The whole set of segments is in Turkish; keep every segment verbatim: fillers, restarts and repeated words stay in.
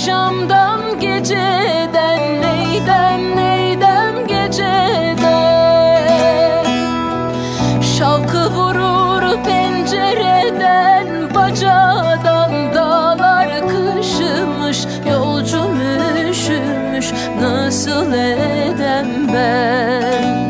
akşamdan geceden, neydem neydem geceden. Şavkı vurur pencereden, bacadan dağlar kışımış. Yolcum üşümüş, nasıl edem ben?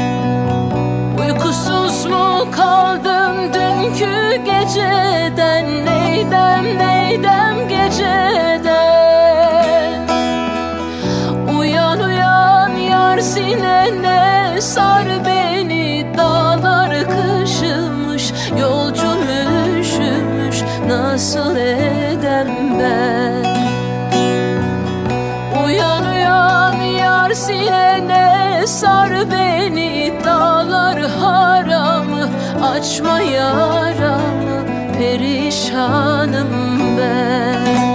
Uykusuz mu kaldın dünkü geceden, neydem neydem geceden. Uyan uyan yar sinene, sar beni, dağlar kışımış. Yolcum üşümüş, nasıl edem ben? Uyan uyan yar sinene, sar beni, dağlar haramı, açma yaramı, perişanım ben.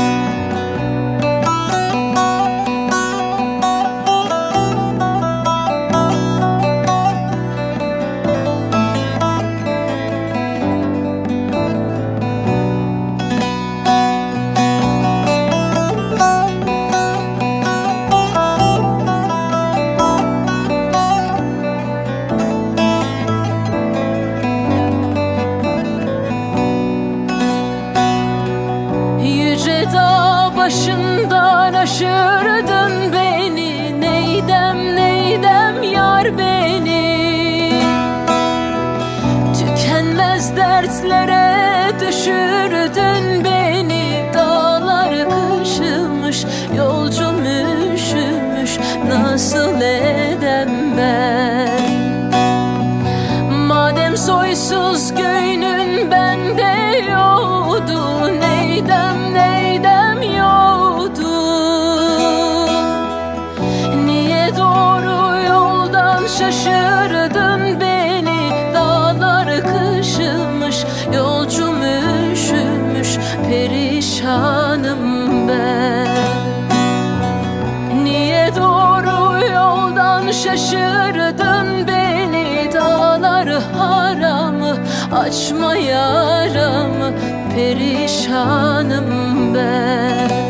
Dağ başından aşırdın beni, neydem neydem yar beni. Tükenmez dertlere düşürdün beni, dağlar kışımış. Yolcum üşümüş, nasıl edem ben? Madem soysuz göynün bende yoktu, neydem neydem yoktu. Niye doğru yoldan şaşırdın beni, dağlar kışımış. Yolcum üşümüş, perişanım ben. Niye doğru yoldan şaşırdın beni, dağlar haramı, açma yaramı, perişanım ben.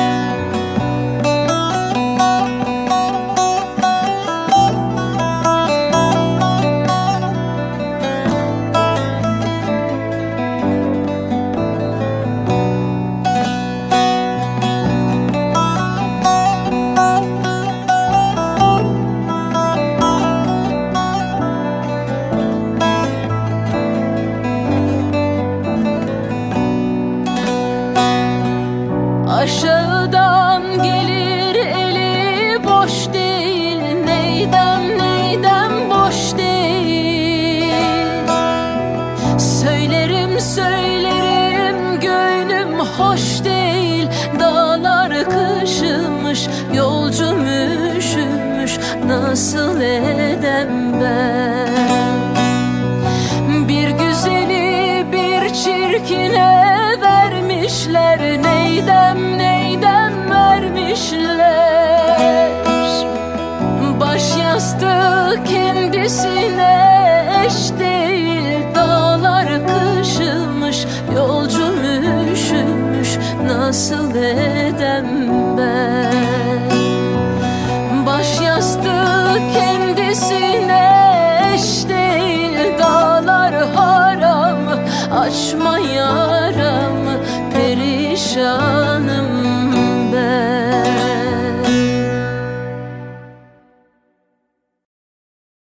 Aşağıdan gelir eli boş değil, neydem neydem boş değil. Söylerim söylerim gönlüm hoş değil, dağlar kışımış. Yolcum üşümüş, nasıl edem ben? Bir güzeli bir çirkine vermişler, neydem neydem vermişler. Baş yastığı kendisine eş değil, dağlar kışımış. Yolcum üşümüş, nasıl edem ben? Baş yastığı kendisine eş değil, dağlar haramı, açma yaramı, perişan